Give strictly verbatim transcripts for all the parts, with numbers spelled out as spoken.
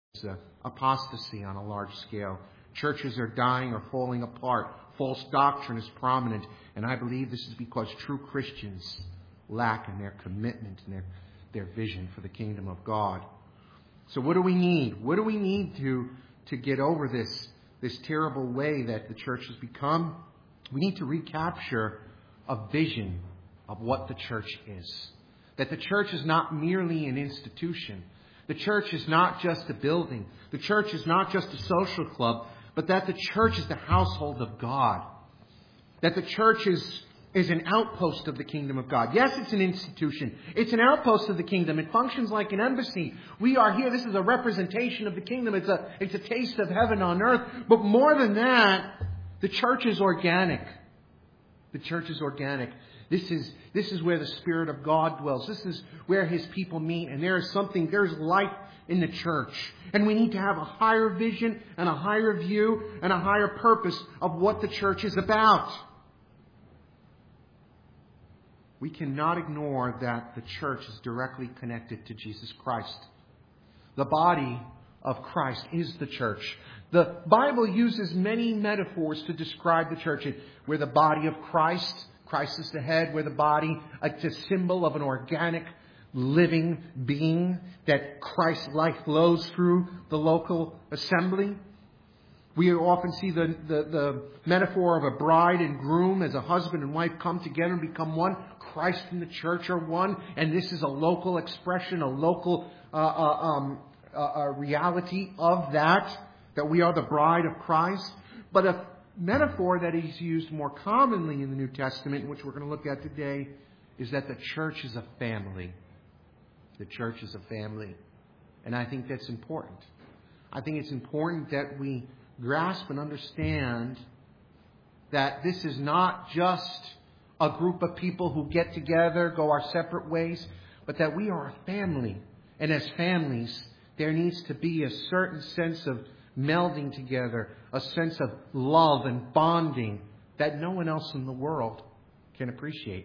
uh, apostasy on a large scale. Churches are dying or falling apart. False doctrine is prominent. And I believe this is because true Christians lack in their commitment and their, their vision for the kingdom of God. So what do we need? What do we need to, to get over this, this terrible way that the church has become? We need to recapture a vision of what the church is. That the church is not merely an institution. The church is not just a building. The church is not just a social club, but that the church is the household of God. That the church is, is an outpost of the kingdom of God. Yes, it's an institution. It's an outpost of the kingdom. It functions like an embassy. We are here. This is a representation of the kingdom. It's a, it's a taste of heaven on earth. But more than that, the church is organic. The church is organic. This is, this is where the Spirit of God dwells. This is where His people meet. And there is something, there's life in the church. And we need to have a higher vision and a higher view and a higher purpose of what the church is about. We cannot ignore that the church is directly connected to Jesus Christ. The body of Christ is the church. The Bible uses many metaphors to describe the church. We're the body of Christ. Christ is the head. We're the body. It's a symbol of an organic, living being that Christ's life flows through the local assembly. We often see the, the, the metaphor of a bride and groom as a husband and wife come together and become one. Christ and the church are one. And this is a local expression, a local uh, uh, um, uh, uh, reality of that, that we are the bride of Christ. But a metaphor that is used more commonly in the New Testament, which we're going to look at today, is that the church is a family. The church is a family. And I think that's important. I think it's important that we grasp and understand that this is not just a group of people who get together, go our separate ways, but that we are a family. And as families, there needs to be a certain sense of melding together, a sense of love and bonding that no one else in the world can appreciate.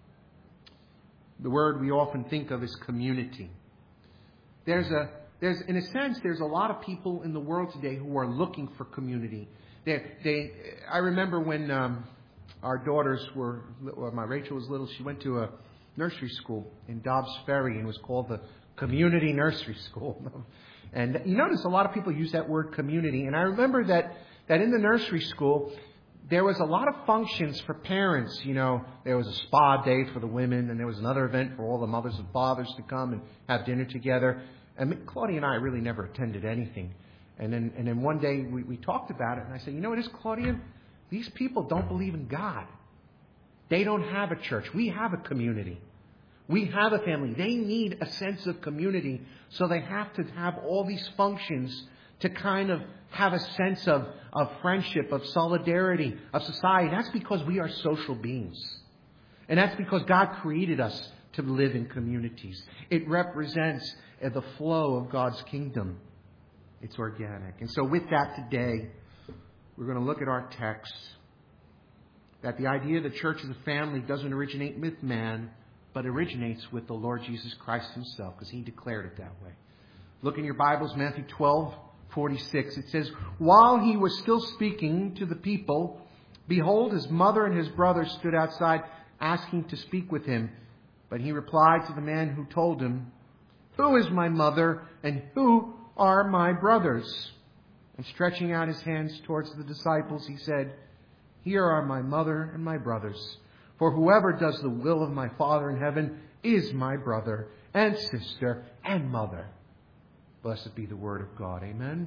The word we often think of is community. There's a, there's, in a sense, there's a lot of people in the world today who are looking for community. They, they, I remember when um, our daughters were, well, my Rachel was little, she went to a nursery school in Dobbs Ferry and was called the Community Nursery School. And you notice a lot of people use that word community. And I remember that, that in the nursery school, there was a lot of functions for parents. You know, there was a spa day for the women, and there was another event for all the mothers and fathers to come and have dinner together. And Claudia and I really never attended anything. And then, and then one day we, we talked about it, and I said, you know what it is, Claudia? These people don't believe in God. They don't have a church. We have a community. We have a family. They need a sense of community, so they have to have all these functions to kind of have a sense of, of friendship, of solidarity, of society. That's because we are social beings. And that's because God created us to live in communities. It represents the flow of God's kingdom. It's organic. And so with that today, we're going to look at our text. That the idea of the church as a family doesn't originate with man, but originates with the Lord Jesus Christ Himself, because He declared it that way. Look in your Bibles, Matthew twelve forty-six. It says, while He was still speaking to the people, behold, His mother and His brothers stood outside asking to speak with Him. But He replied to the man who told Him, who is my mother and who are my brothers? And stretching out His hands towards the disciples, He said, here are my mother and my brothers. For whoever does the will of my Father in heaven is my brother and sister and mother. Blessed be the word of God. Amen.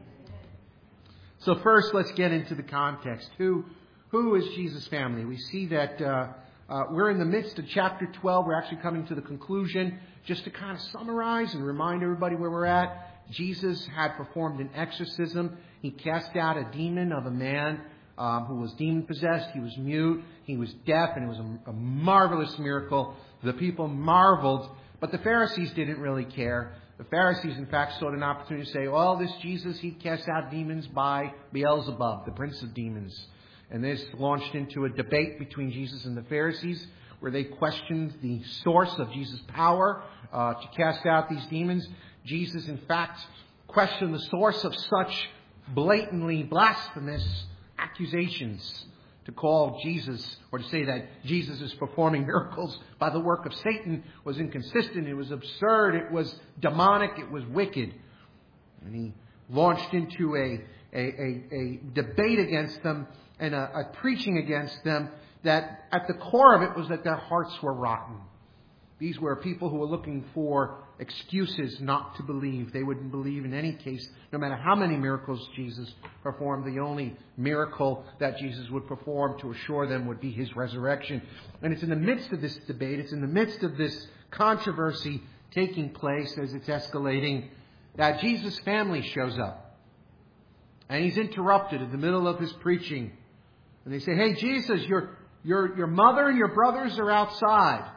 So first, let's get into the context. Who, who is Jesus' family? We see that uh, uh, we're in the midst of chapter twelve. We're actually coming to the conclusion. Just to kind of summarize and remind everybody where we're at. Jesus had performed an exorcism. He cast out a demon of a man Um, who was demon-possessed. He was mute. He was deaf. And it was a, a marvelous miracle. The people marveled. But the Pharisees didn't really care. The Pharisees, in fact, sought an opportunity to say, well, this Jesus, He cast out demons by Beelzebub, the prince of demons. And this launched into a debate between Jesus and the Pharisees, where they questioned the source of Jesus' power uh, to cast out these demons. Jesus, in fact, question the source of such blatantly blasphemous accusations. To call Jesus, or to say that Jesus is performing miracles by the work of Satan, was inconsistent. It was absurd. It was demonic. It was wicked. And he launched into a, a, a, a debate against them and a, a preaching against them that at the core of it was that their hearts were rotten. These were people who were looking for excuses not to believe. They wouldn't believe in any case, no matter how many miracles Jesus performed. The only miracle that Jesus would perform to assure them would be his resurrection. And it's in the midst of this debate, it's in the midst of this controversy taking place as it's escalating, that Jesus' family shows up. And he's interrupted in the middle of his preaching. And they say, "Hey, Jesus, your, your, your mother and your brothers are outside."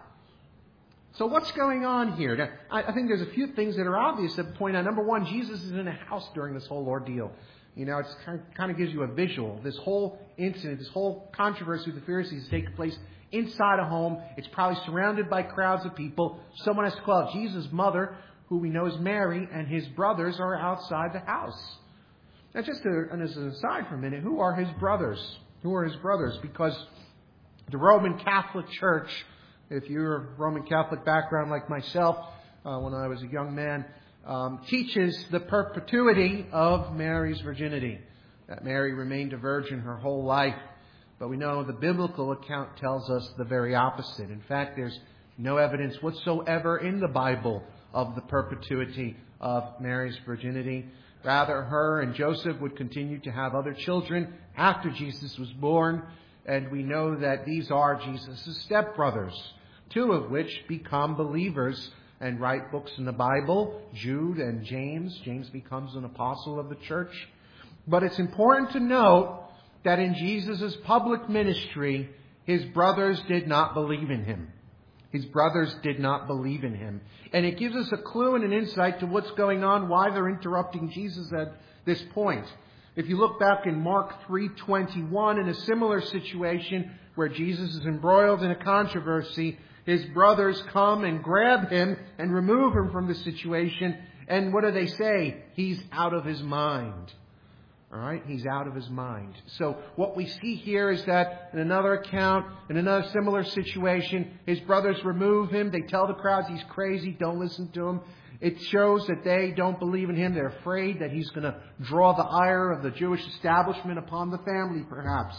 So what's going on here? Now, I, I think there's a few things that are obvious that point out. Number one, Jesus is in a house during this whole ordeal. You know, it kind of, kind of gives you a visual. This whole incident, this whole controversy with the Pharisees is taking place inside a home. It's probably surrounded by crowds of people. Someone has to call out Jesus' mother, who we know is Mary, and his brothers are outside the house. Now, just to, and as an aside for a minute, who are his brothers? Who are his brothers? Because the Roman Catholic Church, if you're a Roman Catholic background like myself, uh, when I was a young man, um, teaches the perpetuity of Mary's virginity. That Mary remained a virgin her whole life. But we know the biblical account tells us the very opposite. In fact, there's no evidence whatsoever in the Bible of the perpetuity of Mary's virginity. Rather, her and Joseph would continue to have other children after Jesus was born. And we know that these are Jesus' stepbrothers, two of which become believers and write books in the Bible, Jude and James. James becomes an apostle of the church. But it's important to note that in Jesus' public ministry, his brothers did not believe in him. His brothers did not believe in him. And it gives us a clue and an insight to what's going on, why they're interrupting Jesus at this point. If you look back in Mark three twenty-one, in a similar situation where Jesus is embroiled in a controversy, his brothers come and grab him and remove him from the situation. And what do they say? He's out of his mind. All right? He's out of his mind. So what we see here is that in another account, in another similar situation, his brothers remove him. They tell the crowds he's crazy. Don't listen to him. It shows that they don't believe in him. They're afraid that he's going to draw the ire of the Jewish establishment upon the family, perhaps.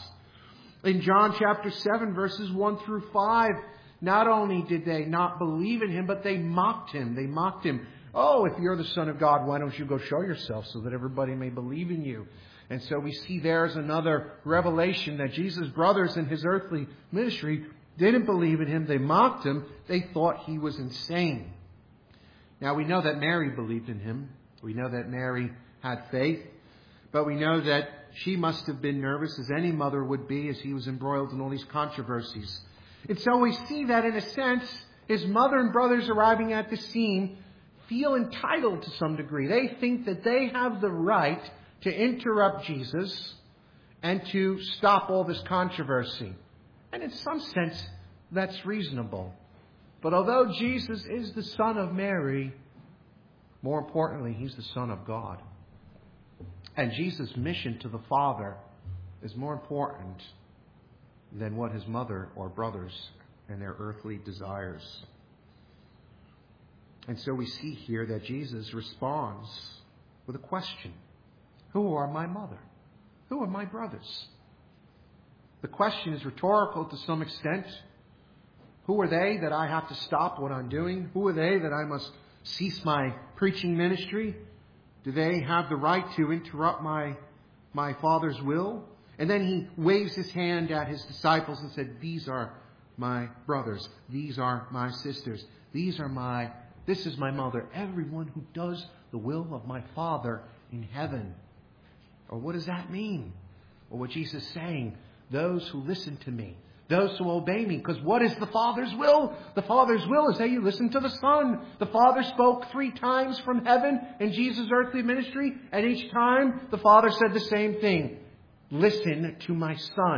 In John chapter seven, verses one through five, not only did they not believe in him, but they mocked him. They mocked him. "Oh, if you're the Son of God, why don't you go show yourself so that everybody may believe in you?" And so we see there's another revelation that Jesus' brothers in his earthly ministry didn't believe in him. They mocked him. They thought he was insane. Now, we know that Mary believed in him. We know that Mary had faith. But we know that she must have been nervous, as any mother would be, as he was embroiled in all these controversies. And so we see that, in a sense, his mother and brothers arriving at the scene feel entitled to some degree. They think that they have the right to interrupt Jesus and to stop all this controversy. And in some sense, that's reasonable. But although Jesus is the Son of Mary, more importantly, he's the Son of God. And Jesus' mission to the Father is more important than what his mother or brothers and their earthly desires. And so we see here that Jesus responds with a question. Who are my mother? Who are my brothers? The question is rhetorical to some extent. Who are they that I have to stop what I'm doing? Who are they that I must cease my preaching ministry? Do they have the right to interrupt my, my Father's will? And then he waves his hand at his disciples and said, "These are my brothers. These are my sisters. These are my, this is my mother. Everyone who does the will of my Father in heaven." Or what does that mean? Or what Jesus is saying, those who listen to me, those who obey me. Because what is the Father's will? The Father's will is that you listen to the Son. The Father spoke three times from heaven in Jesus' earthly ministry. And each time the Father said the same thing. Listen to my Son.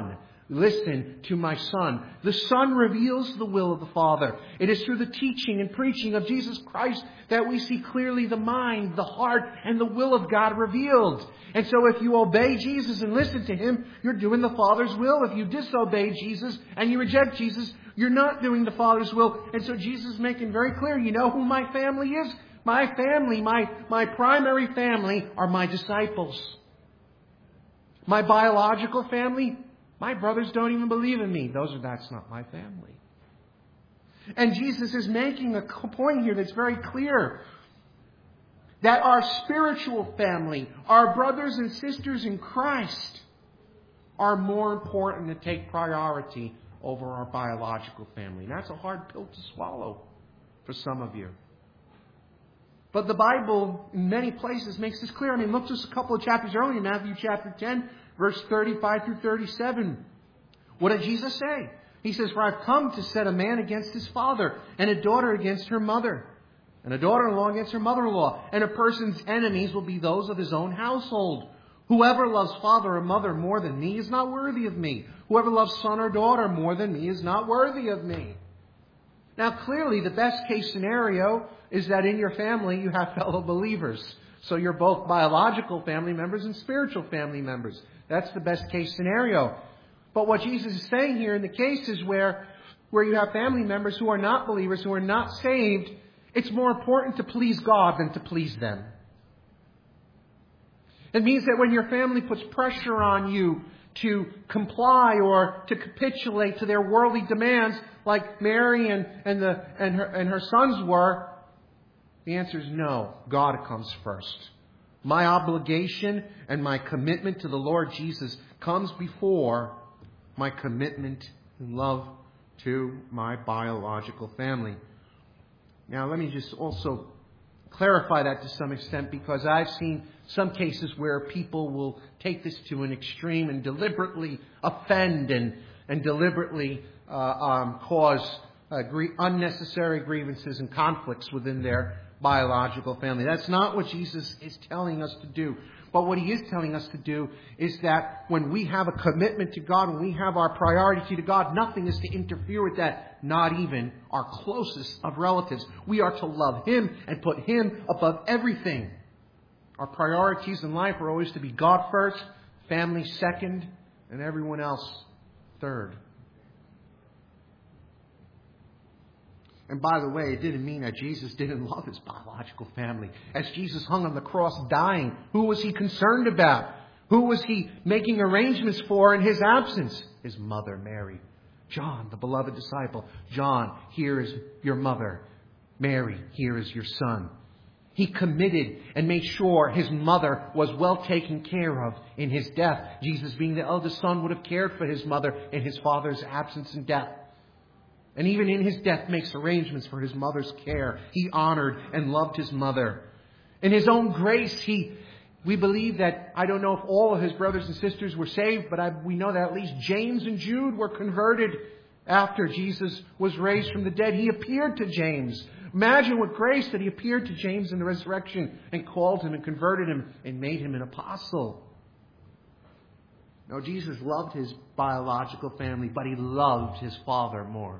Listen to my Son. The Son reveals the will of the Father. It is through the teaching and preaching of Jesus Christ that we see clearly the mind, the heart, and the will of God revealed. And so if you obey Jesus and listen to Him, you're doing the Father's will. If you disobey Jesus and you reject Jesus, you're not doing the Father's will. And so Jesus is making very clear, you know who my family is? My family, my, my primary family are my disciples. My biological family, my brothers don't even believe in me. Those are, that's not my family. And Jesus is making a point here that's very clear. That our spiritual family, our brothers and sisters in Christ, are more important to take priority over our biological family. And that's a hard pill to swallow for some of you. But the Bible, in many places, makes this clear. I mean, look just a couple of chapters earlier, Matthew chapter ten, verse thirty-five through thirty-seven. What did Jesus say? He says, "For I've come to set a man against his father, and a daughter against her mother, and a daughter-in-law against her mother-in-law. And a person's enemies will be those of his own household. Whoever loves father or mother more than me is not worthy of me. Whoever loves son or daughter more than me is not worthy of me." Now, clearly, the best case scenario is that in your family you have fellow believers. So you're both biological family members and spiritual family members. That's the best case scenario. But what Jesus is saying here in the cases where, where you have family members who are not believers, who are not saved, it's more important to please God than to please them. It means that when your family puts pressure on you to comply or to capitulate to their worldly demands, like Mary and, and, the, and, her, and her sons were, the answer is no. God comes first. My obligation and my commitment to the Lord Jesus comes before my commitment and love to my biological family. Now, let me just also clarify that to some extent, because I've seen some cases where people will take this to an extreme and deliberately offend and, and deliberately uh, um, cause uh, gr- unnecessary grievances and conflicts within their biological family. That's not what Jesus is telling us to do. But what He is telling us to do is that when we have a commitment to God, when we have our priority to God, nothing is to interfere with that, not even our closest of relatives. We are to love Him and put Him above everything. Our priorities in life are always to be God first, family second, and everyone else third. And by the way, it didn't mean that Jesus didn't love His biological family. As Jesus hung on the cross dying, who was He concerned about? Who was He making arrangements for in His absence? His mother, Mary. John, the beloved disciple. John, here is your mother. Mary, here is your son. He committed and made sure His mother was well taken care of in His death. Jesus, being the eldest son, would have cared for His mother in His father's absence and death. And even in His death makes arrangements for His mother's care. He honored and loved His mother. In His own grace, He, we believe that, I don't know if all of His brothers and sisters were saved, but I, we know that at least James and Jude were converted after Jesus was raised from the dead. He appeared to James. Imagine what grace that He appeared to James in the resurrection and called him and converted him and made him an apostle. No, Jesus loved His biological family, but He loved His Father more.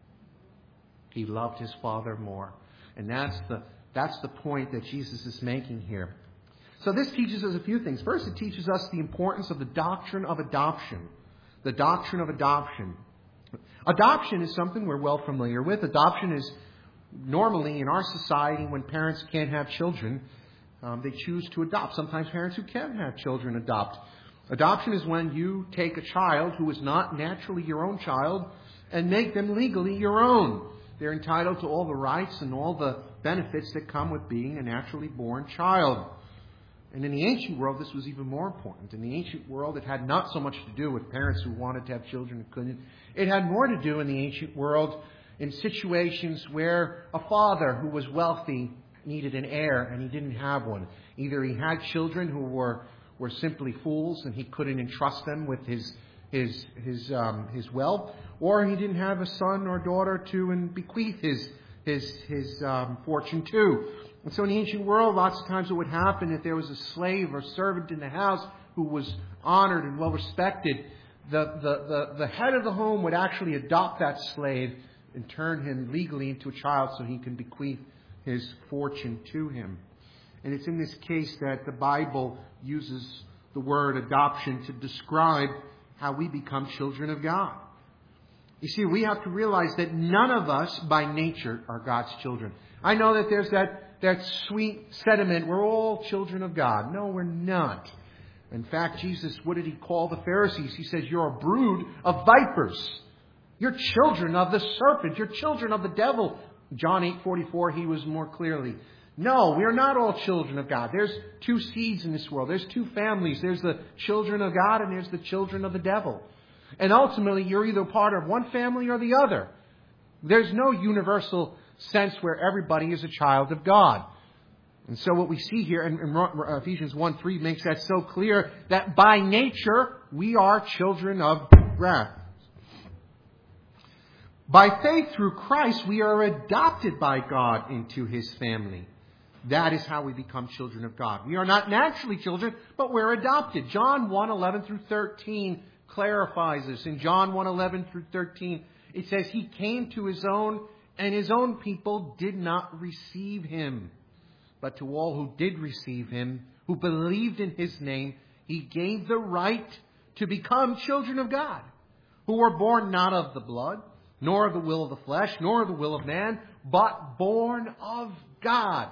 He loved His Father more. And that's the, that's the point that Jesus is making here. So this teaches us a few things. First, it teaches us the importance of the doctrine of adoption. The doctrine of adoption. Adoption is something we're well familiar with. Adoption is normally in our society, when parents can't have children, um, they choose to adopt. Sometimes parents who can have children adopt. Adoption is when you take a child who is not naturally your own child and make them legally your own. They're entitled to all the rights and all the benefits that come with being a naturally born child. And in the ancient world, this was even more important. In the ancient world, it had not so much to do with parents who wanted to have children and couldn't. It had more to do in the ancient world in situations where a father who was wealthy needed an heir and he didn't have one. Either he had children who were, were simply fools and he couldn't entrust them with his his his um, his wealth, or he didn't have a son or daughter to and bequeath his his his um, fortune to. And so in the ancient world, lots of times it would happen if there was a slave or servant in the house who was honored and well respected. the, the, the, the head of the home would actually adopt that slave and turn him legally into a child so he can bequeath his fortune to him. And it's in this case that the Bible uses the word adoption to describe how we become children of God. You see, we have to realize that none of us by nature are God's children. I know that there's that, that sweet sentiment, we're all children of God. No, we're not. In fact, Jesus, what did he call the Pharisees? He says, you're a brood of vipers. You're children of the serpent. You're children of the devil. John eight forty-four, he was more clearly. No, we are not all children of God. There's two seeds in this world. There's two families. There's the children of God and there's the children of the devil. And ultimately, you're either part of one family or the other. There's no universal sense where everybody is a child of God. And so what we see here in Ephesians one three makes that so clear that by nature, we are children of wrath. By faith through Christ, we are adopted by God into His family. That is how we become children of God. We are not naturally children, but we're adopted. John one eleven through thirteen clarifies this. In John one eleven through thirteen, it says, He came to His own, and His own people did not receive Him. But to all who did receive Him, who believed in His name, He gave the right to become children of God, who were born not of the blood, nor of the will of the flesh, nor of the will of man, but born of God.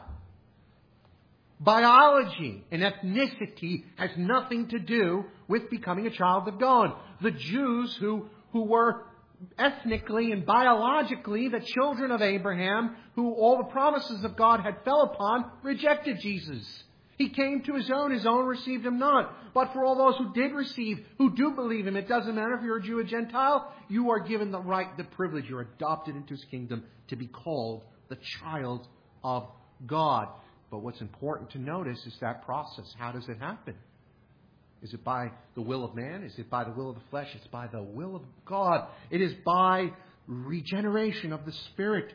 Biology and ethnicity has nothing to do with becoming a child of God. The Jews who, who were ethnically and biologically the children of Abraham, who all the promises of God had fell upon, rejected Jesus. He came to His own, His own received Him not. But for all those who did receive, who do believe Him, it doesn't matter if you're a Jew or Gentile, you are given the right, the privilege, you're adopted into His kingdom to be called the child of God. But what's important to notice is that process. How does it happen? Is it by the will of man? Is it by the will of the flesh? It's by the will of God. It is by regeneration of the Spirit.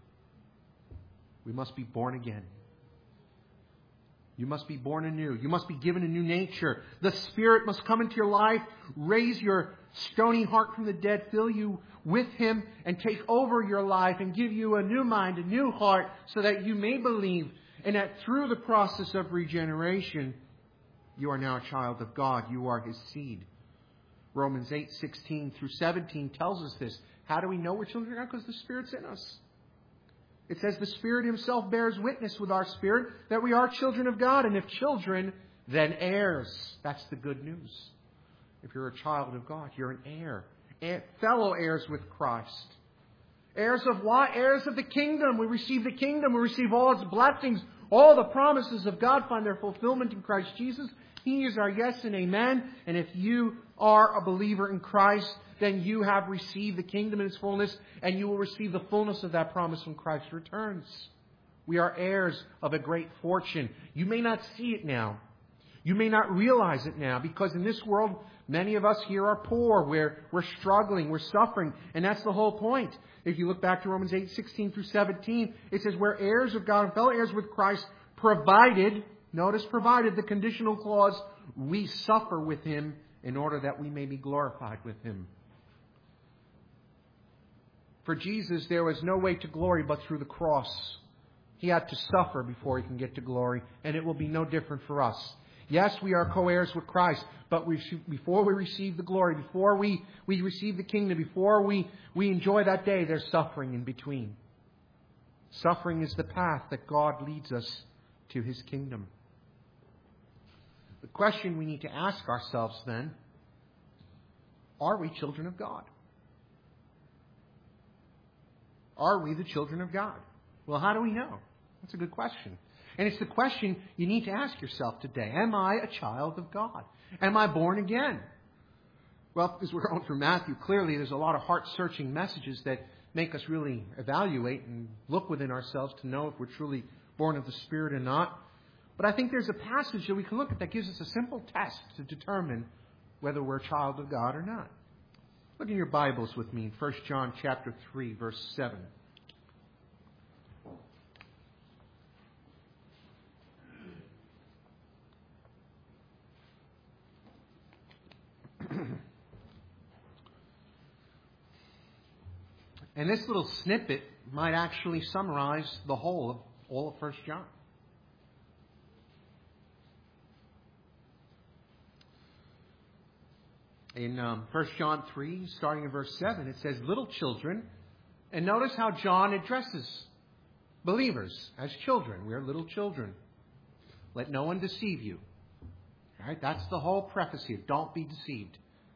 We must be born again. You must be born anew. You must be given a new nature. The Spirit must come into your life, raise your stony heart from the dead, fill you with Him, and take over your life and give you a new mind, a new heart, so that you may believe, and that through the process of regeneration, you are now a child of God. You are His seed. Romans eight sixteen through seventeen tells us this. How do we know we're children of God? Because the Spirit's in us. It says the Spirit Himself bears witness with our spirit that we are children of God. And if children, then heirs. That's the good news. If you're a child of God, you're an heir. Fellow heirs with Christ. Heirs of what? Heirs of the kingdom. We receive the kingdom. We receive all its blessings. All the promises of God find their fulfillment in Christ Jesus. He is our yes and amen. And if you are a believer in Christ, then you have received the kingdom in its fullness, and you will receive the fullness of that promise when Christ returns. We are heirs of a great fortune. You may not see it now. You may not realize it now, because in this world, many of us here are poor. We're, we're struggling. We're suffering. And that's the whole point. If you look back to Romans eight sixteen through seventeen, it says, we're heirs of God and fellow heirs with Christ, provided, notice provided, the conditional clause, we suffer with Him in order that we may be glorified with Him. For Jesus, there was no way to glory but through the cross. He had to suffer before He can get to glory, and it will be no different for us. Yes, we are co-heirs with Christ, but we, before we receive the glory, before we, we receive the kingdom, before we, we enjoy that day, there's suffering in between. Suffering is the path that God leads us to His kingdom. The question we need to ask ourselves then, are we children of God? Are we the children of God? Well, how do we know? That's a good question. And it's the question you need to ask yourself today. Am I a child of God? Am I born again? Well, as we're going through Matthew, clearly there's a lot of heart-searching messages that make us really evaluate and look within ourselves to know if we're truly born of the Spirit or not. But I think there's a passage that we can look at that gives us a simple test to determine whether we're a child of God or not. Look in your Bibles with me in First John chapter three, verse seven. And this little snippet might actually summarize the whole of all of First John. In um, First John three, starting in verse seven, it says, little children. And notice how John addresses believers as children. We are little children. Let no one deceive you. All right, that's the whole preface here. Don't be deceived.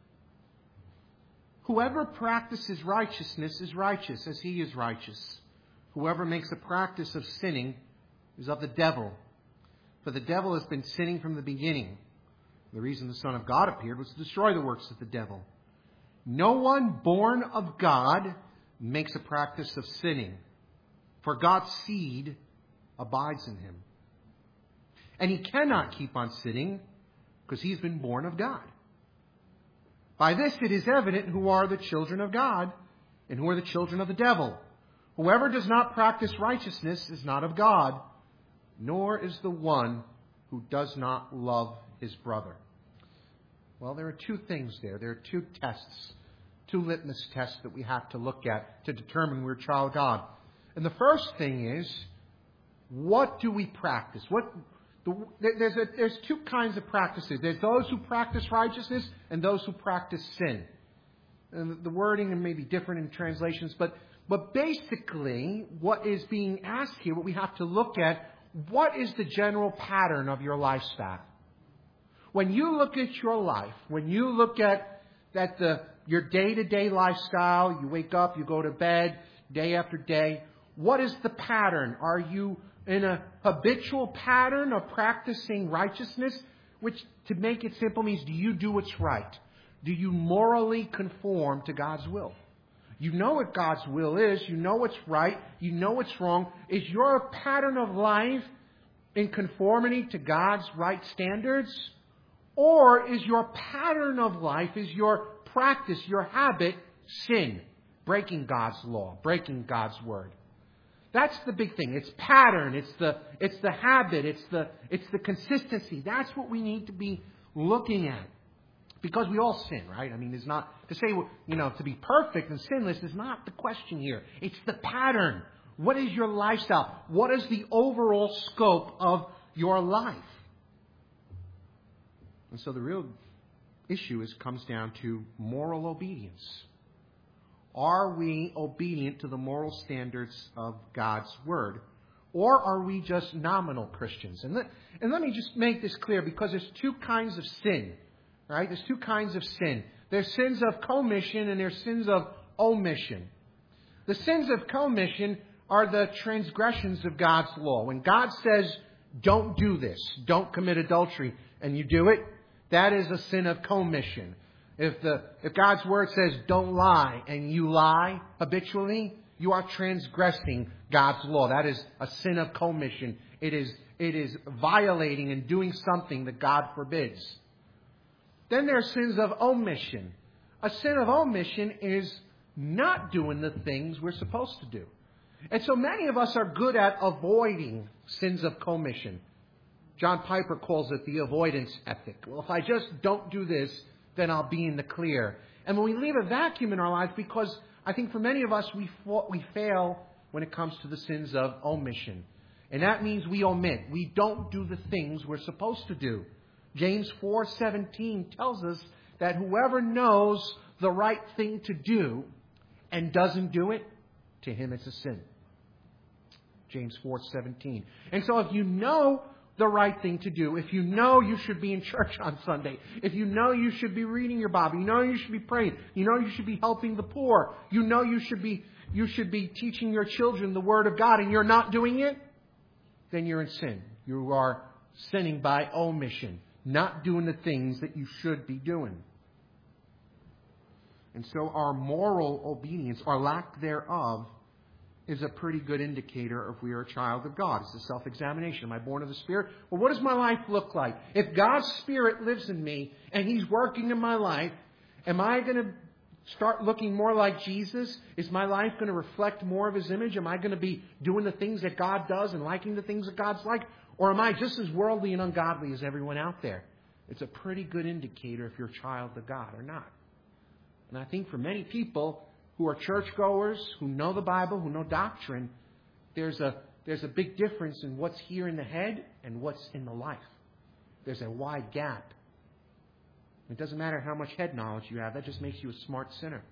Whoever practices righteousness is righteous as he is righteous. Whoever makes a practice of sinning is of the devil. For the devil has been sinning from the beginning. The reason the Son of God appeared was to destroy the works of the devil. No one born of God makes a practice of sinning, for God's seed abides in him. And he cannot keep on sinning because he's been born of God. By this it is evident who are the children of God and who are the children of the devil. Whoever does not practice righteousness is not of God, nor is the one who does not love his brother. Well, there are two things there. There are two tests, two litmus tests that we have to look at to determine we're a child of God. And the first thing is, what do we practice? What the, there's, a, there's two kinds of practices. There's those who practice righteousness and those who practice sin. And the wording may be different in translations, but, but basically what is being asked here, what we have to look at, what is the general pattern of your lifestyle? When you look at your life, when you look at, at the, your day-to-day lifestyle, you wake up, you go to bed, day after day, what is the pattern? Are you in a habitual pattern of practicing righteousness? Which, to make it simple, means do you do what's right? Do you morally conform to God's will? You know what God's will is. You know what's right. You know what's wrong. Is your pattern of life in conformity to God's right standards? Or is your pattern of life, is your practice, your habit, sin? Breaking God's law, breaking God's word. That's the big thing. It's pattern. It's the, it's the habit. It's the, it's the consistency. That's what we need to be looking at. Because we all sin, right? I mean, it's not to say, you know, to be perfect and sinless is not the question here. It's the pattern. What is your lifestyle? What is the overall scope of your life? And so the real issue is comes down to moral obedience. Are we obedient to the moral standards of God's Word? Or are we just nominal Christians? And let, and let me just make this clear, because there's two kinds of sin. Right? There's two kinds of sin. There's sins of commission and there's sins of omission. The sins of commission are the transgressions of God's law. When God says, don't do this, don't commit adultery, and you do it, that is a sin of commission. If the if God's word says don't lie and you lie habitually, you are transgressing God's law. That is a sin of commission. It is it is violating and doing something that God forbids. Then there are sins of omission. A sin of omission is not doing the things we're supposed to do. And so many of us are good at avoiding sins of commission. John Piper calls it the avoidance ethic. Well, if I just don't do this, then I'll be in the clear. And when we leave a vacuum in our life, because I think for many of us, we we fail when it comes to the sins of omission. And that means we omit. We don't do the things we're supposed to do. James four seventeen tells us that whoever knows the right thing to do and doesn't do it, to him it's a sin. James four seventeen. And so if you know the right thing to do, if you know you should be in church on Sunday, if you know you should be reading your Bible, you know you should be praying, you know you should be helping the poor, you know you should be you should be teaching your children the Word of God, and you're not doing it, then you're in sin. You are sinning by omission, not doing the things that you should be doing. And so our moral obedience, or lack thereof, is a pretty good indicator if we are a child of God. It's a self-examination. Am I born of the Spirit? Well, what does my life look like? If God's Spirit lives in me and He's working in my life, am I going to start looking more like Jesus? Is my life going to reflect more of His image? Am I going to be doing the things that God does and liking the things that God's like? Or am I just as worldly and ungodly as everyone out there? It's a pretty good indicator if you're a child of God or not. And I think for many people who are churchgoers, who know the Bible, who know doctrine, there's a, there's a big difference in what's here in the head and what's in the life. There's a wide gap. It doesn't matter how much head knowledge you have. That just makes you a smart sinner.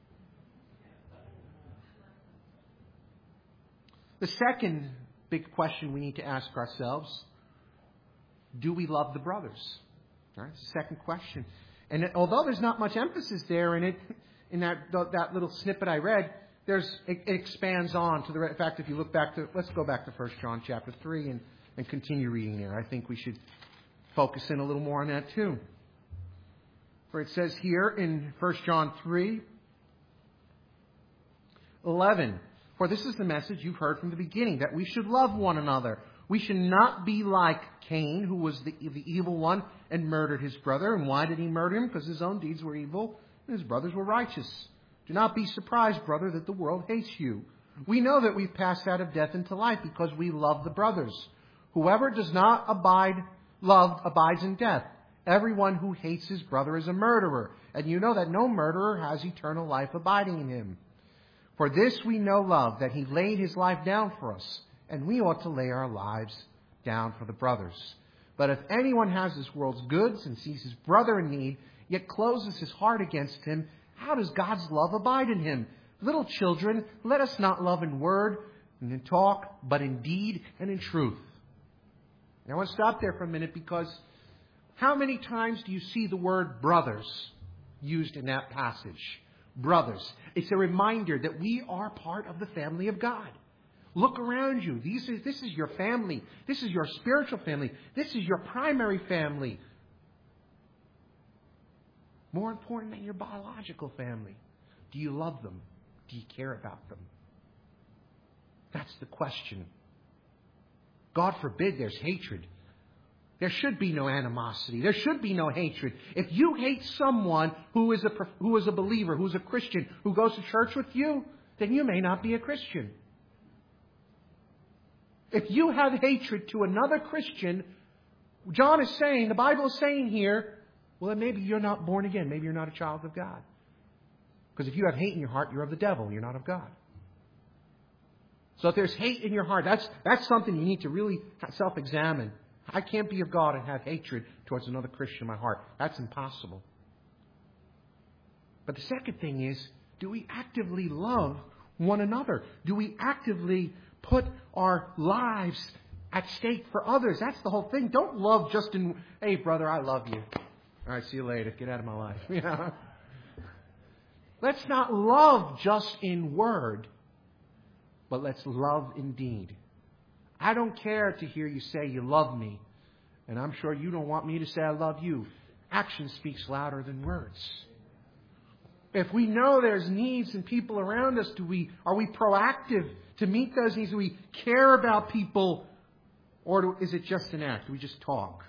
The second big question we need to ask ourselves, do we love the brothers? All right, it's the second question. And although there's not much emphasis there in it, in that that little snippet I read, there's it, it expands on to the. In fact, if you look back to, let's go back to First John chapter three and, and continue reading there. I think we should focus in a little more on that too. For it says here in First John three, eleven, for this is the message you've heard from the beginning, that we should love one another. We should not be like Cain, who was the, the evil one and murdered his brother. And why did he murder him? Because his own deeds were evil and his brothers were righteous. Do not be surprised, brother, that the world hates you. We know that we've passed out of death into life because we love the brothers. Whoever does not abide, love abides in death. Everyone who hates his brother is a murderer. And you know that no murderer has eternal life abiding in him. For this we know love, that he laid his life down for us. And we ought to lay our lives down for the brothers. But if anyone has this world's goods and sees his brother in need, yet closes his heart against him, how does God's love abide in him? Little children, let us not love in word and in talk, but in deed and in truth. Now I want to stop there for a minute, because how many times do you see the word brothers used in that passage? Brothers. It's a reminder that we are part of the family of God. Look around you. These are, this is your family. This is your spiritual family. This is your primary family. More important than your biological family. Do you love them? Do you care about them? That's the question. God forbid there's hatred. There should be no animosity. There should be no hatred. If you hate someone who is a, who is a believer, who is a Christian, who goes to church with you, then you may not be a Christian. If you have hatred to another Christian, John is saying, the Bible is saying here, well, then maybe you're not born again. Maybe you're not a child of God. Because if you have hate in your heart, you're of the devil. You're not of God. So if there's hate in your heart, that's, that's something you need to really self-examine. I can't be of God and have hatred towards another Christian in my heart. That's impossible. But the second thing is, do we actively love one another? Do we actively put our lives at stake for others? That's the whole thing. Don't love just in, hey, brother, I love you. All right, see you later. Get out of my life. You know? Let's not love just in word, but let's love in deed. I don't care to hear you say you love me, and I'm sure you don't want me to say I love you. Action speaks louder than words. If we know there's needs in people around us, do we are we proactive to meet those needs? Do we care about people, or do, is it just an act? Do we just talk?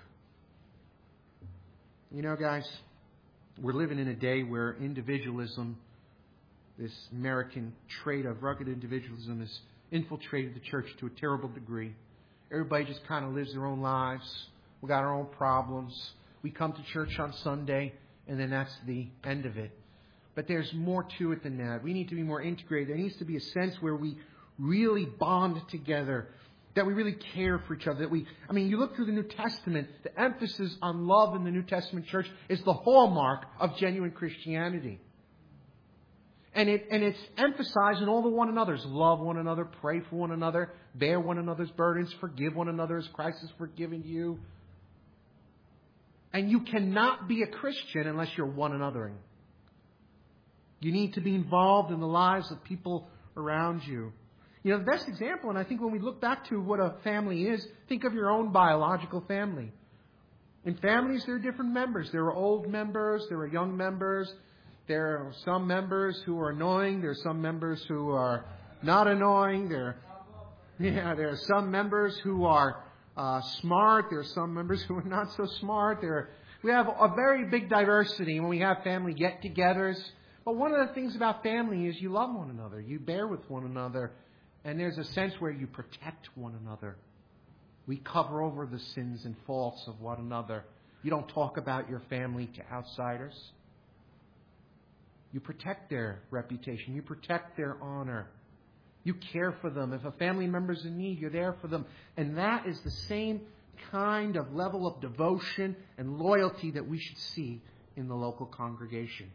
You know, guys, we're living in a day where individualism, this American trait of rugged individualism, has infiltrated the church to a terrible degree. Everybody just kind of lives their own lives. We got our own problems. We come to church on Sunday, and then that's the end of it. But there's more to it than that. We need to be more integrated. There needs to be a sense where we really bond together, that we really care for each other. That we, I mean, you look through the New Testament, the emphasis on love in the New Testament church is the hallmark of genuine Christianity. And it and it's emphasized in all the one another's. Love one another, pray for one another, bear one another's burdens, forgive one another as Christ has forgiven you. And you cannot be a Christian unless you're one anothering. You need to be involved in the lives of people around you. You know, the best example, and I think when we look back to what a family is, think of your own biological family. In families, there are different members. There are old members. There are young members. There are some members who are annoying. There are some members who are not annoying. There, yeah, there are some members who are uh, smart. There are some members who are not so smart. There, are, we have a very big diversity when we have family get-togethers. But one of the things about family is you love one another. You bear with one another. And there's a sense where you protect one another. We cover over the sins and faults of one another. You don't talk about your family to outsiders. You protect their reputation. You protect their honor. You care for them. If a family member's in need, you're there for them. And that is the same kind of level of devotion and loyalty that we should see in the local congregation.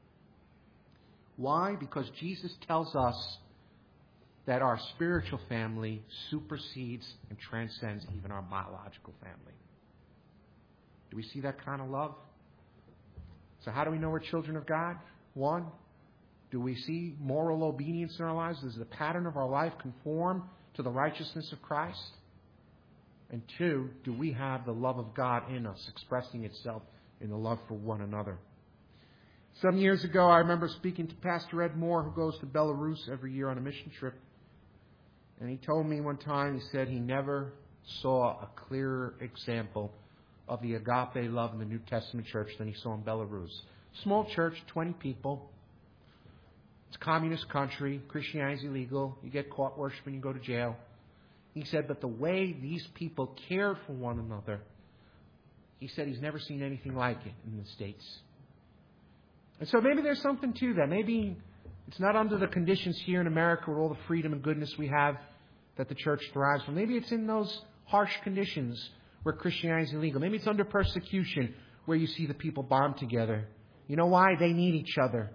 Why? Because Jesus tells us that our spiritual family supersedes and transcends even our biological family. Do we see that kind of love? So how do we know we're children of God? One, do we see moral obedience in our lives? Does the pattern of our life conform to the righteousness of Christ? And two, do we have the love of God in us, expressing itself in the love for one another? Some years ago, I remember speaking to Pastor Ed Moore, who goes to Belarus every year on a mission trip. And he told me one time, he said he never saw a clearer example of the agape love in the New Testament church than he saw in Belarus. Small church, twenty people. It's a communist country. Christianity is illegal. You get caught worshiping, you go to jail. He said, but the way these people care for one another, he said he's never seen anything like it in the States. And so maybe there's something to that. Maybe it's not under the conditions here in America with all the freedom and goodness we have that the church thrives from. Maybe it's in those harsh conditions where Christianity is illegal. Maybe it's under persecution where you see the people bond together. You know why? They need each other.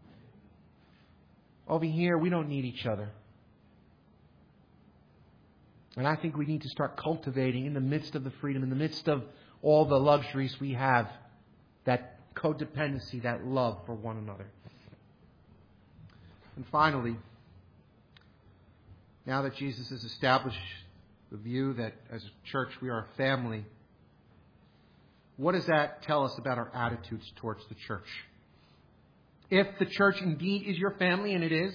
Over here, we don't need each other. And I think we need to start cultivating in the midst of the freedom, in the midst of all the luxuries we have, that codependency, that love for one another. And finally, now that Jesus has established the view that as a church we are a family, what does that tell us about our attitudes towards the church? If the church indeed is your family, and it is,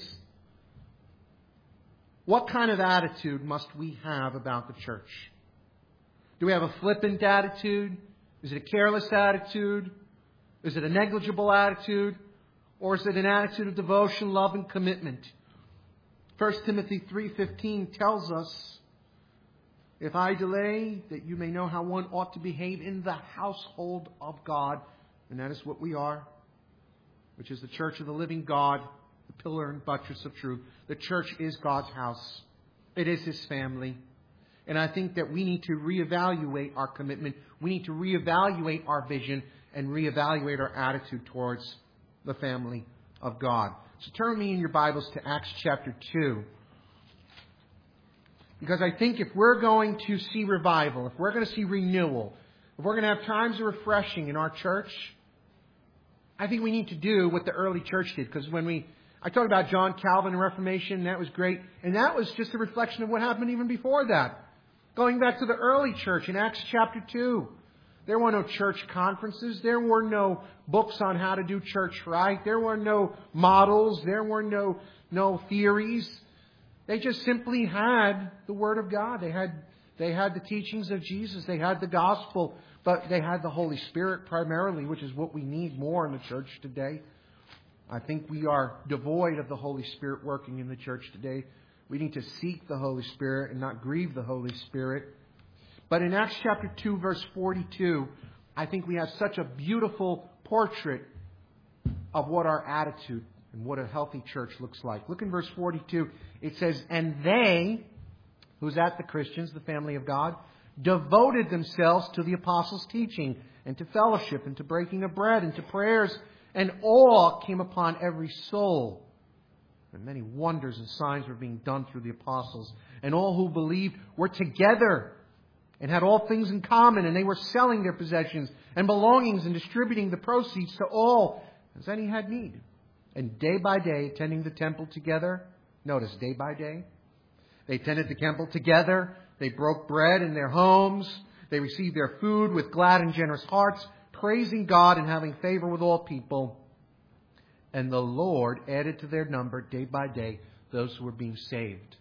what kind of attitude must we have about the church? Do we have a flippant attitude? Is it a careless attitude? Is it a negligible attitude? Or is it an attitude of devotion, love, and commitment? First Timothy three fifteen tells us, if I delay, that you may know how one ought to behave in the household of God. And that is what we are, which is the church of the living God, the pillar and buttress of truth. The church is God's house. It is His family. And I think that we need to reevaluate our commitment. We need to reevaluate our vision and reevaluate our attitude towards the family of God. So turn me in your Bibles to Acts chapter two. Because I think if we're going to see revival, if we're going to see renewal, if we're going to have times of refreshing in our church, I think we need to do what the early church did. Because when we, I talked about John Calvin and Reformation, and that was great. And that was just a reflection of what happened even before that. Going back to the early church in Acts chapter two. There were no church conferences. There were no books on how to do church right. There were no models. There were no, no theories. They just simply had the Word of God. They had, they had the teachings of Jesus. They had the gospel. But they had the Holy Spirit primarily, which is what we need more in the church today. I think we are devoid of the Holy Spirit working in the church today. We need to seek the Holy Spirit and not grieve the Holy Spirit. But in Acts chapter two, verse forty-two, I think we have such a beautiful portrait of what our attitude and what a healthy church looks like. Look in verse forty-two. It says, and they, who's that? The Christians, the family of God, devoted themselves to the apostles' teaching and to fellowship and to breaking of bread and to prayers. And awe came upon every soul. And many wonders and signs were being done through the apostles. And all who believed were together and had all things in common. And they were selling their possessions and belongings and distributing the proceeds to all as any had need. And day by day, attending the temple together. Notice, day by day. They attended the temple together. They broke bread in their homes. They received their food with glad and generous hearts, praising God and having favor with all people. And the Lord added to their number day by day those who were being saved.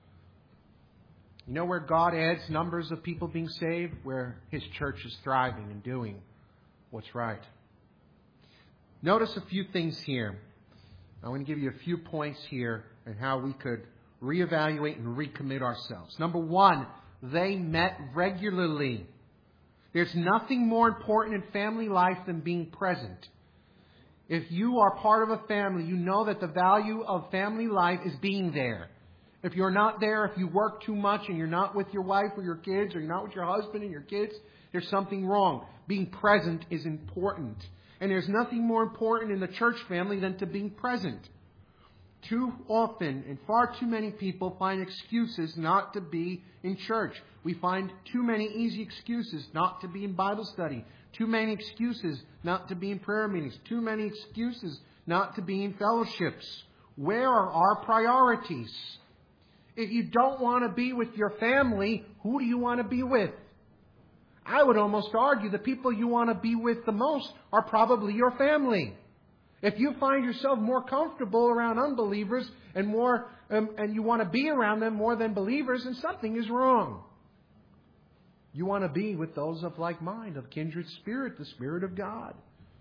You know where God adds numbers of people being saved? Where His church is thriving and doing what's right. Notice a few things here. I want to give you a few points here on how we could reevaluate and recommit ourselves. Number one, they met regularly. There's nothing more important in family life than being present. If you are part of a family, you know that the value of family life is being there. If you're not there, if you work too much and you're not with your wife or your kids, or you're not with your husband and your kids, there's something wrong. Being present is important. And there's nothing more important in the church family than to being present. Too often and far too many people find excuses not to be in church. We find too many easy excuses not to be in Bible study. Too many excuses not to be in prayer meetings. Too many excuses not to be in fellowships. Where are our priorities? If you don't want to be with your family, who do you want to be with? I would almost argue the people you want to be with the most are probably your family. If you find yourself more comfortable around unbelievers and more, um, and you want to be around them more than believers, then something is wrong. You want to be with those of like mind, of kindred spirit, the Spirit of God.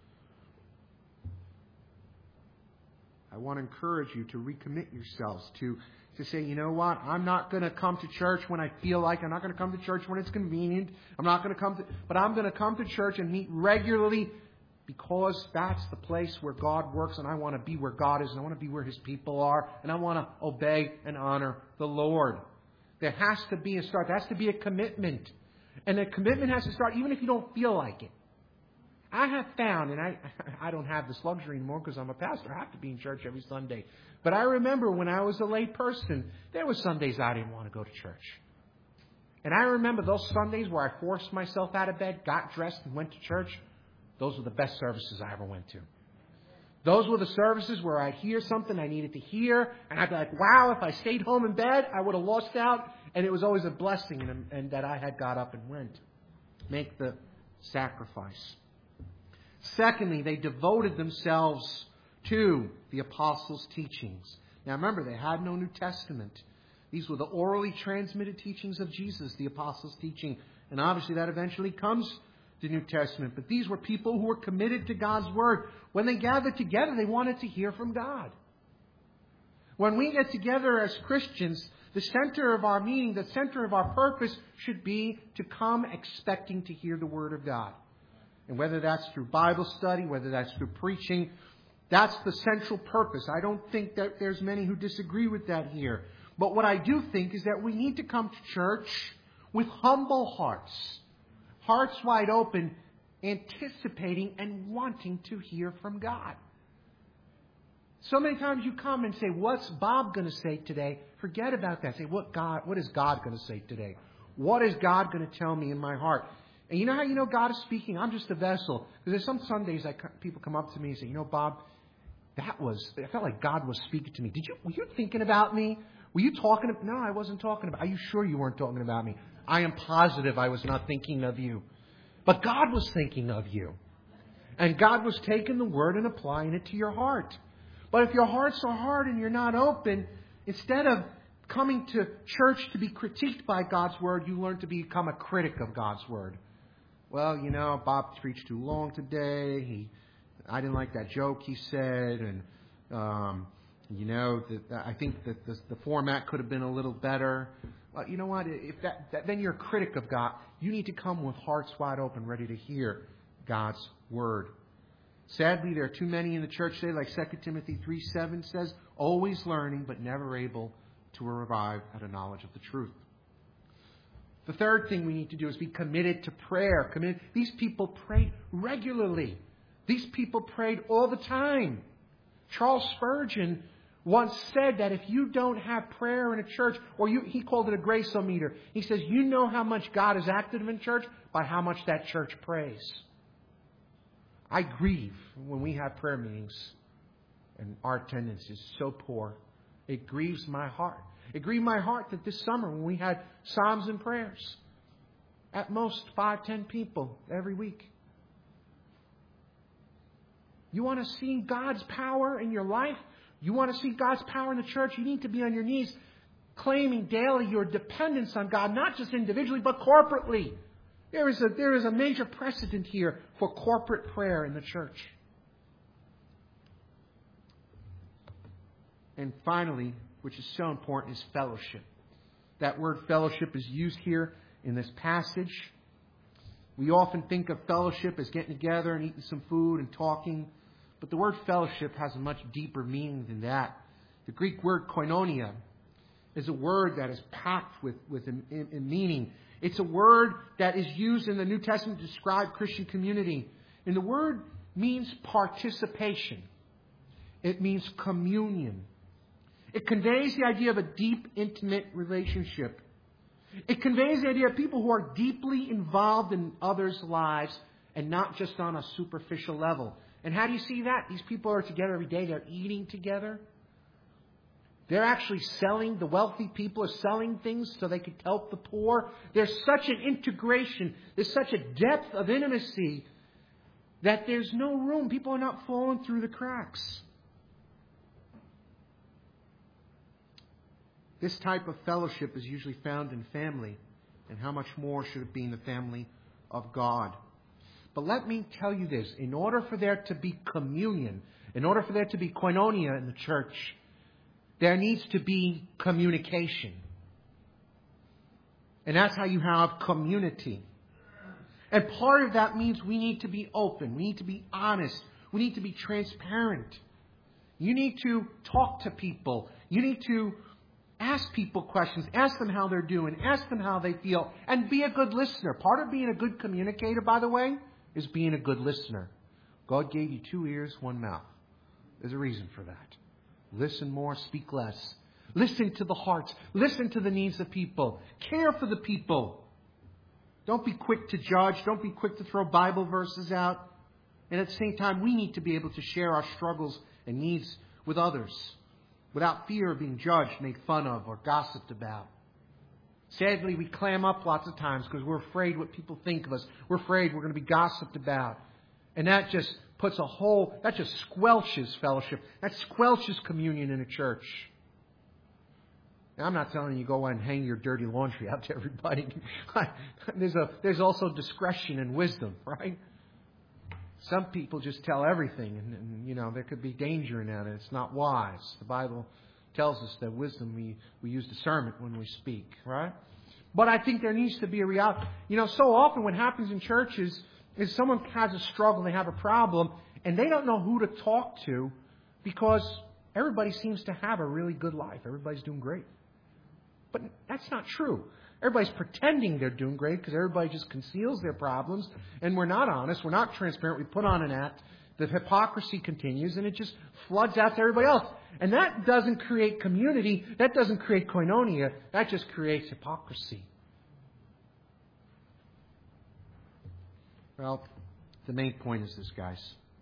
I want to encourage you to recommit yourselves to, to say, you know what, I'm not going to come to church when I feel like. I'm not going to come to church when it's convenient. I'm not going to come to, but I'm going to come to church and meet regularly, because that's the place where God works, and I want to be where God is, and I want to be where His people are, and I want to obey and honor the Lord. There has to be a start. There has to be a commitment. And the commitment has to start even if you don't feel like it. I have found, and I, I don't have this luxury anymore because I'm a pastor. I have to be in church every Sunday. But I remember when I was a lay person, there were Sundays I didn't want to go to church. And I remember those Sundays where I forced myself out of bed, got dressed, and went to church. Those were the best services I ever went to. Those were the services where I'd hear something I needed to hear, and I'd be like, wow, if I stayed home in bed, I would have lost out. And it was always a blessing and, and that I had got up and went. Make the sacrifice. Secondly, they devoted themselves to the apostles' teachings. Now remember, they had no New Testament. These were the orally transmitted teachings of Jesus, the apostles' teaching. And obviously that eventually comes the New Testament. But these were people who were committed to God's Word. When they gathered together, they wanted to hear from God. When we get together as Christians, the center of our meaning, the center of our purpose should be to come expecting to hear the Word of God. And whether that's through Bible study, whether that's through preaching, that's the central purpose. I don't think that there's many who disagree with that here. But what I do think is that we need to come to church with humble hearts. Hearts wide open, anticipating and wanting to hear from God. So many times you come and say, what's Bob going to say today? Forget about that. Say, what God? What is God going to say today? What is God going to tell me in my heart? And you know how you know God is speaking? I'm just a vessel. Because there's some Sundays that people come up to me and say, you know, Bob, that was, I felt like God was speaking to me. Did you, were you thinking about me? Were you talking about, no, I wasn't talking about, are you sure you weren't talking about me? I am positive I was not thinking of you. But God was thinking of you. And God was taking the Word and applying it to your heart. But if your hearts are hard and you're not open, instead of coming to church to be critiqued by God's Word, you learn to become a critic of God's Word. Well, you know, Bob preached too long today. He, I didn't like that joke he said. And, um, you know, the, I think that the, the format could have been a little better. Well, you know what? If that, that, then you're a critic of God. You need to come with hearts wide open, ready to hear God's Word. Sadly, there are too many in the church today, like Second Timothy three seven says, always learning but never able to arrive at a knowledge of the truth. The third thing we need to do is be committed to prayer. Committed. These people prayed regularly. These people prayed all the time. Charles Spurgeon once said that if you don't have prayer in a church, or you, he called it a grace-o-meter. He says, you know how much God is active in church by how much that church prays. I grieve when we have prayer meetings and our attendance is so poor. It grieves my heart. It grieved my heart that this summer when we had Psalms and prayers, at most five, ten people every week. You want to see God's power in your life? You want to see God's power in the church? You need to be on your knees claiming daily your dependence on God, not just individually, but corporately. There is a, there is a major precedent here for corporate prayer in the church. And finally, which is so important, is fellowship. That word fellowship is used here in this passage. We often think of fellowship as getting together and eating some food and talking. But the word fellowship has a much deeper meaning than that. The Greek word koinonia is a word that is packed with, with a, a, a meaning. It's a word that is used in the New Testament to describe Christian community. And the word means participation. It means communion. It conveys the idea of a deep, intimate relationship. It conveys the idea of people who are deeply involved in others' lives and not just on a superficial level. And how do you see that? These people are together every day. They're eating together. They're actually selling. The wealthy people are selling things so they can help the poor. There's such an integration. There's such a depth of intimacy that there's no room. People are not falling through the cracks. This type of fellowship is usually found in family. And how much more should it be in the family of God? But let me tell you this. In order for there to be communion, in order for there to be koinonia in the church, there needs to be communication. And that's how you have community. And part of that means we need to be open. We need to be honest. We need to be transparent. You need to talk to people. You need to ask people questions. Ask them how they're doing. Ask them how they feel. And be a good listener. Part of being a good communicator, by the way, is being a good listener. God gave you two ears, one mouth. There's a reason for that. Listen more, speak less. Listen to the hearts. Listen to the needs of people. Care for the people. Don't be quick to judge. Don't be quick to throw Bible verses out. And at the same time, we need to be able to share our struggles and needs with others without fear of being judged, made fun of, or gossiped about. Sadly, we clam up lots of times because we're afraid what people think of us. We're afraid we're going to be gossiped about. And that just puts a whole, that just squelches fellowship. That squelches communion in a church. Now, I'm not telling you go and hang your dirty laundry out to everybody. there's a there's also discretion and wisdom, right? Some people just tell everything, and, and you know there could be danger in that, and it's not wise. The Bible tells us that wisdom, we, we use discernment when we speak, right? But I think there needs to be a reality. You know, so often what happens in churches is someone has a struggle, they have a problem, and they don't know who to talk to because everybody seems to have a really good life. Everybody's doing great. But that's not true. Everybody's pretending they're doing great because everybody just conceals their problems, and we're not honest, we're not transparent, we put on an act. The hypocrisy continues, and it just floods out to everybody else. And that doesn't create community. That doesn't create koinonia. That just creates hypocrisy. Well, the main point is this, guys.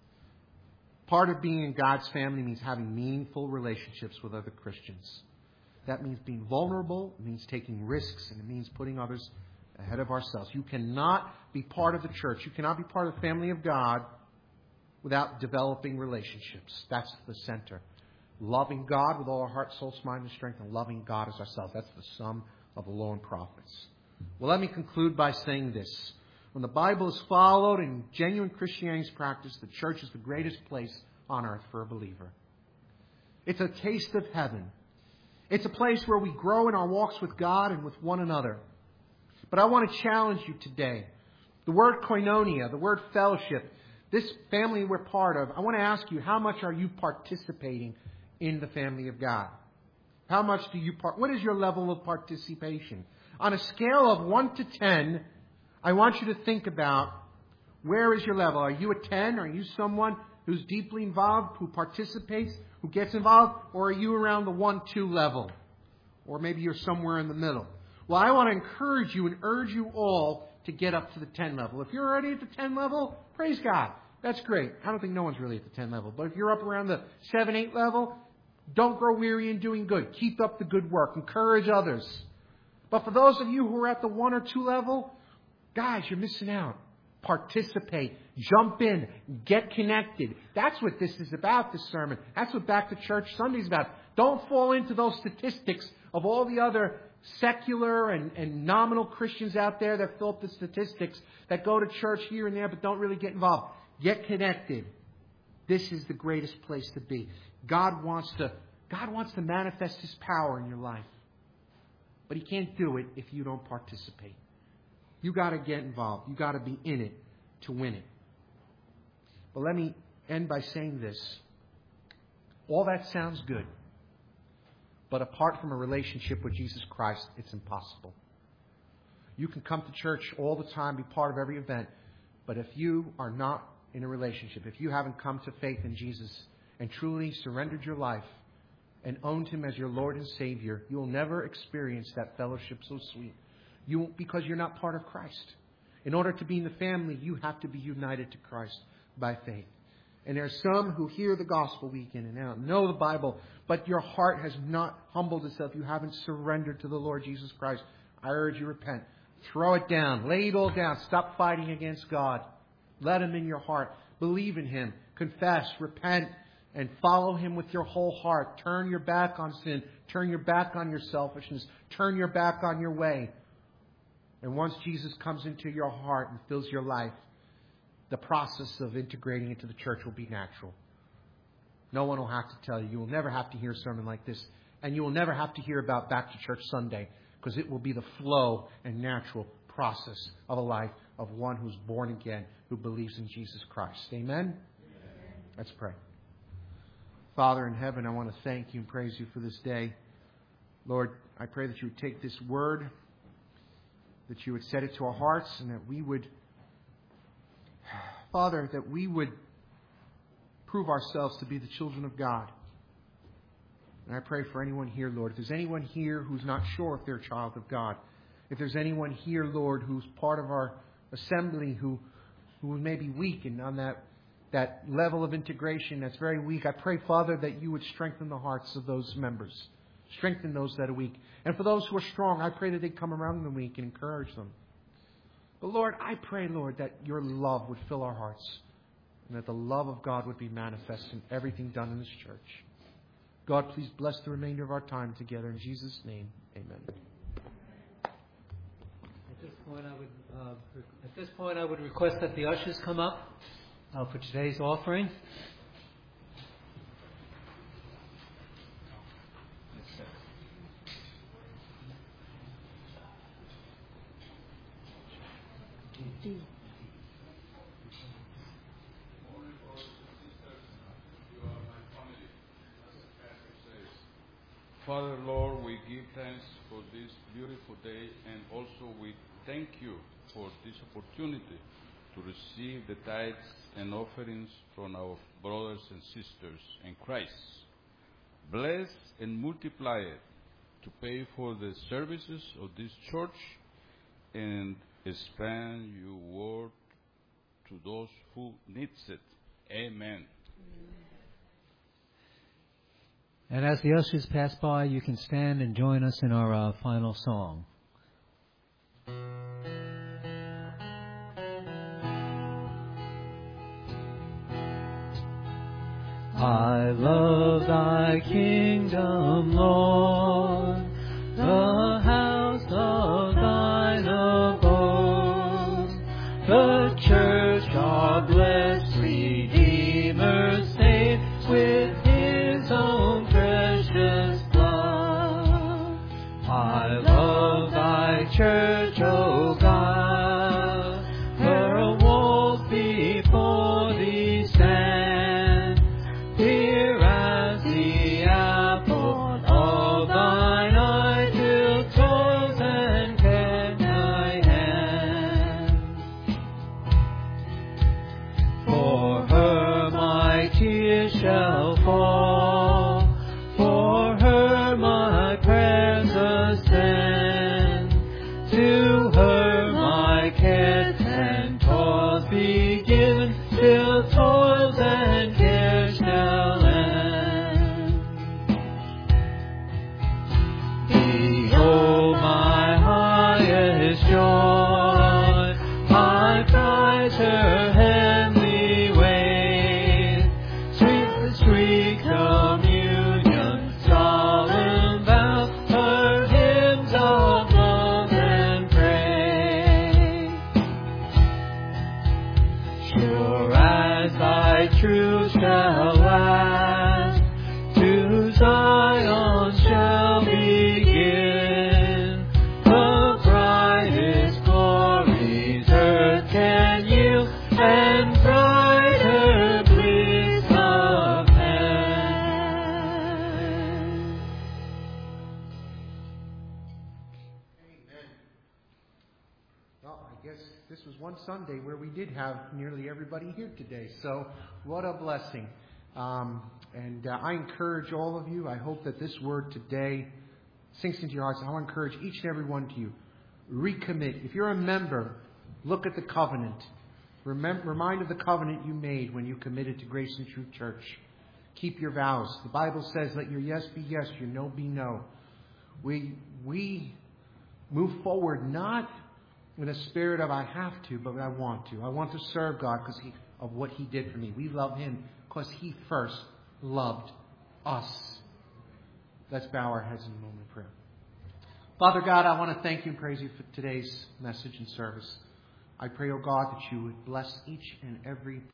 Part of being in God's family means having meaningful relationships with other Christians. That means being vulnerable. It means taking risks. And it means putting others ahead of ourselves. You cannot be part of the church. You cannot be part of the family of God without developing relationships. That's the center. Loving God with all our heart, soul, mind, and strength, and loving God as ourselves. That's the sum of the law and prophets. Well, let me conclude by saying this. When the Bible is followed and genuine Christianity is practiced, the church is the greatest place on earth for a believer. It's a taste of heaven. It's a place where we grow in our walks with God and with one another. But I want to challenge you today. The word koinonia, the word fellowship, this family we're part of, I want to ask you, how much are you participating in the family of God? How much do you part? What is your level of participation? On a scale of one to ten, I want you to think about, where is your level? Are you a ten? Are you someone who's deeply involved, who participates, who gets involved? Or are you around the one two level? Or maybe you're somewhere in the middle. Well, I want to encourage you and urge you all to get up to the ten level. If you're already at the ten level, praise God. That's great. I don't think no one's really at the ten level. But if you're up around the seven, eight level, don't grow weary in doing good. Keep up the good work. Encourage others. But for those of you who are at the one or two level, guys, you're missing out. Participate. Jump in. Get connected. That's what this is about, this sermon. That's what Back to Church Sunday is about. Don't fall into those statistics of all the other secular and, and nominal Christians out there that fill up the statistics, that go to church here and there but don't really get involved. Get connected. This is the greatest place to be. God wants to, God wants to manifest His power in your life. But He can't do it if you don't participate. You got to get involved. You got to be in it to win it. But let me end by saying this. All that sounds good. But apart from a relationship with Jesus Christ, it's impossible. You can come to church all the time, be part of every event, but if you are not in a relationship, if you haven't come to faith in Jesus and truly surrendered your life and owned Him as your Lord and Savior, you will never experience that fellowship so sweet. You won't, because you're not part of Christ. In order to be in the family, you have to be united to Christ by faith. And there are some who hear the gospel week in and out, know the Bible, but your heart has not humbled itself. You haven't surrendered to the Lord Jesus Christ. I urge you, repent. Throw it down. Lay it all down. Stop fighting against God. Let Him in your heart. Believe in Him. Confess. Repent. And follow Him with your whole heart. Turn your back on sin. Turn your back on your selfishness. Turn your back on your way. And once Jesus comes into your heart and fills your life, the process of integrating into the church will be natural. No one will have to tell you. You will never have to hear a sermon like this. And you will never have to hear about Back to Church Sunday, because it will be the flow and natural process of a life of one who's born again, who believes in Jesus Christ. Amen? Amen. Let's pray. Father in heaven, I want to thank You and praise You for this day. Lord, I pray that You would take this word, that You would set it to our hearts, and that we would, Father, that we would prove ourselves to be the children of God. And I pray for anyone here, Lord, if there's anyone here who's not sure if they're a child of God, if there's anyone here, Lord, who's part of our assembly who who may be weak and on that, that level of integration that's very weak, I pray, Father, that You would strengthen the hearts of those members. Strengthen those that are weak. And for those who are strong, I pray that they come around the weak and encourage them. But Lord, I pray, Lord, that Your love would fill our hearts and that the love of God would be manifest in everything done in this church. God, please bless the remainder of our time together. In Jesus' name, amen. At this point, I would uh, at this point I would request that the ushers come up uh, for today's offering. Father, Lord, we give thanks for this beautiful day, and also we thank You for this opportunity to receive the tithes and offerings from our brothers and sisters in Christ. Bless and multiply it to pay for the services of this church and expand Your word to those who needs it. Amen. And as the ushers pass by, you can stand and join us in our uh, final song. I love Thy kingdom, Lord, the house of Thine abode, the church, our blessed Redeemer, saved with His own precious blood. I love Thy church, O God, her walls before Thee stand, dear as the apple of Thine eye, till toils and care Thy hand. For her my tears shall fall, for her my prayers ascend, to her my cares and toils be given, till toils and cares shall end. Behold my highest joy, I prize her heavenly ways, sweet, sweet communion, solemn vows, her hymns of love and praise. Sure as Thy truth shall last, to Zion shall begin, the brightest glories earth can yield, and brighter bliss this was one Sunday where we did have nearly everybody here today. So what a blessing. Um, and uh, I encourage all of you, I hope that this word today sinks into your hearts. I'll encourage each and every one of you, recommit. If you're a member, look at the covenant. Remember, remind of the covenant you made when you committed to Grace and Truth Church. Keep your vows. The Bible says, let your yes be yes, your no be no. We, we move forward not in a spirit of I have to, but I want to. I want to serve God because he, of what He did for me. We love Him because He first loved us. Let's bow our heads in a moment of prayer. Father God, I want to thank you and praise you for today's message and service. I pray, oh God, that you would bless each and every